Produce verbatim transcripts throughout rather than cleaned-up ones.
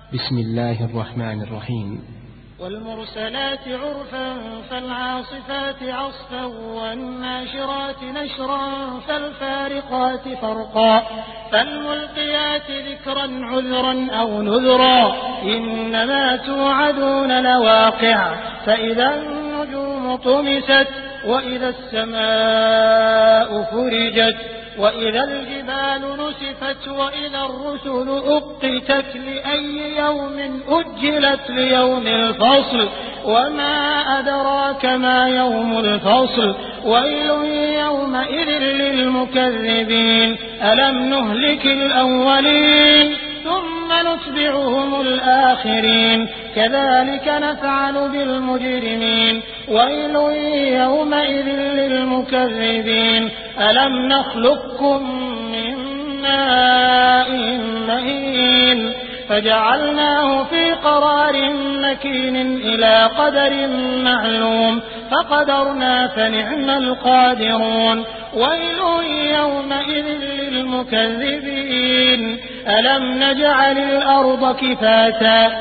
بسم الله الرحمن الرحيم. والمرسلات عرفا فالعاصفات عصفا والناشرات نشرا فالفارقات فرقا فالملقيات ذكرا عذرا أو نذرا إنما توعدون لواقع فإذا النجوم طمست وإذا السماء فرجت وإذا الجبال نسفت وإذا الرسل أقتت لأي يوم أجلت ليوم الفصل وما أدراك ما يوم الفصل ويل يومئذ للمكذبين ألم نهلك الأولين ثم نتبعهم الآخرين كذلك نفعل بالمجرمين ويل يومئذ للمكذبين ألم نخلقكم من ماء مهين فجعلناه في قرار مكين إلى قدر معلوم فقدرنا فنعم القادرون ويل يومئذ للمكذبين ألم نجعل الأرض كفاتا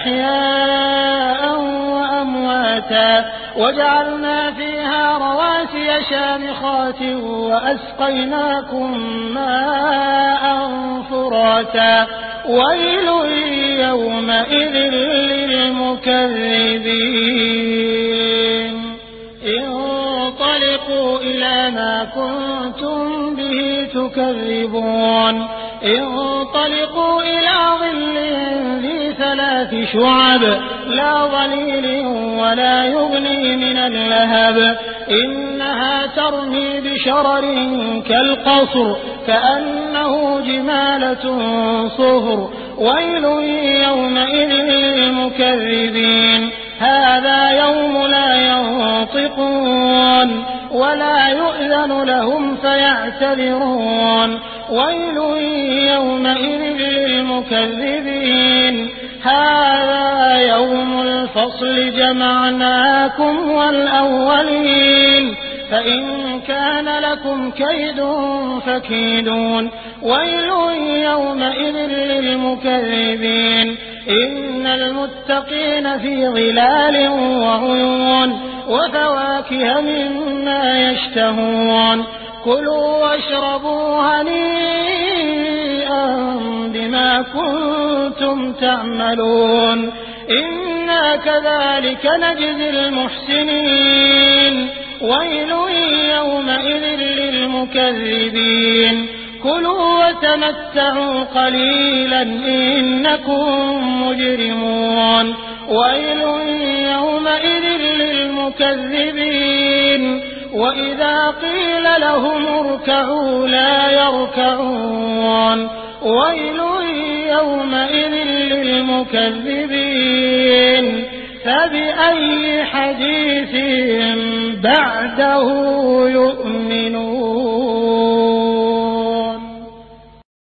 أحياء وأمواتا وجعلنا فيها رواسي شامخات وأسقيناكم ماء فراتا ويل يومئذ للمكذبين انطلقوا إلى ما كنتم به تكذبون انطلقوا إلى ظل ذي ثلاث شعب لا ظليل ولا يغني من اللهب إنها ترمي بشرر كالقصر كأنه جمالة صفر ويل يومئذ للمكذبين هذا يوم لا ينطقون ولا يؤذن لهم فيعتذرون ويل يومئذ للمكذبين هذا يوم الفصل جمعناكم والأولين فإن كان لكم كيد فكيدون ويل يومئذ للمكذبين إن المتقين في ظلال وعيون وفواكه مما يشتهون كلوا واشربوا هنيئا بما كنتم تعملون إنا كذلك نجزي المحسنين ويل يومئذ للمكذبين كلوا وتمتعوا قليلا إنكم مجرمون ويل يومئذ للمكذبين وإذا قيل لهم اركعوا لا يركعون ويل يومئذ للمكذبين فبأي حديث بعده يؤمنون.